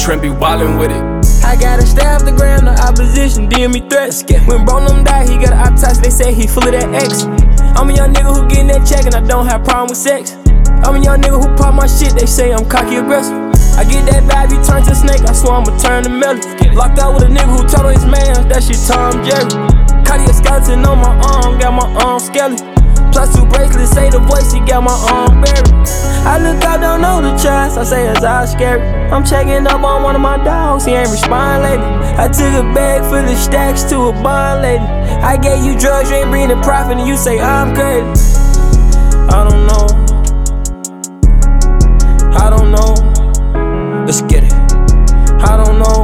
Trent be wildin' with it. I gotta stay off the ground, the opposition, DM me threats. When bro them die, he got an appetite, they say he full of that X. I'm a young nigga who getting that check and I don't have problem with sex. I'm a young nigga who pop my shit, they say I'm cocky aggressive. I get that vibe, he turn to a snake, I swear I'ma turn to melon. Locked out with a nigga who told on his man, that shit Tom Jerry. Cardi a skeleton on my arm, got my arm skeleton. Plus 2 bracelets, say the voice, he got my arm buried. I look out, don't know the trust, I say it's all scary. I'm checking up on one of my dogs, he ain't respond lately. I took a bag full of stacks to a bond lady. I gave you drugs, you ain't bringing profit, and you say I'm crazy. I don't know. I don't know. Let's get it. I don't know.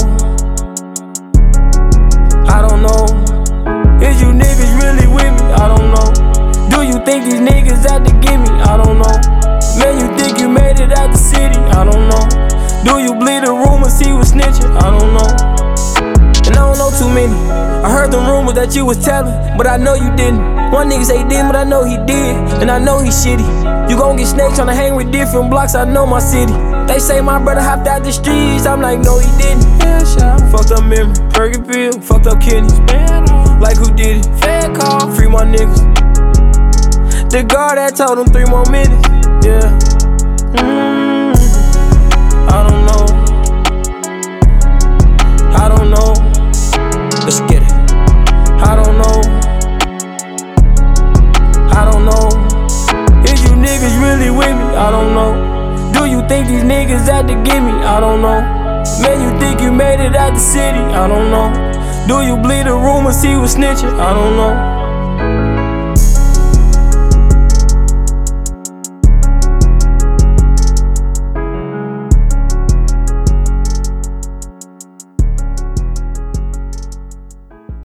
I don't know. Is you niggas really with me? I don't know. Do you think these niggas out to get me? I don't know. Man, you think you made it out the city? I don't know. Do you believe the rumors he was snitching? I don't know. And I don't know too many. I heard the rumors that you was telling, but I know you didn't. One nigga say he didn't, but I know he did, and I know he shitty. You gon' get snakes tryna hang with different blocks, I know my city. They say my brother hopped out the streets, I'm like, no he didn't. Yeah, shot. Fucked up memory, Perky pill, fucked up kidneys. Like who did it? Fed call, free my niggas. The guard that told him 3 more minutes. Yeah. I don't know. I don't know. Let's get it. I don't know. I don't know. Is you niggas really with me? I don't know. Do you think these niggas out to get me? I don't know. Man, you think you made it out the city? I don't know. Do you believe the rumors he was snitching? I don't know.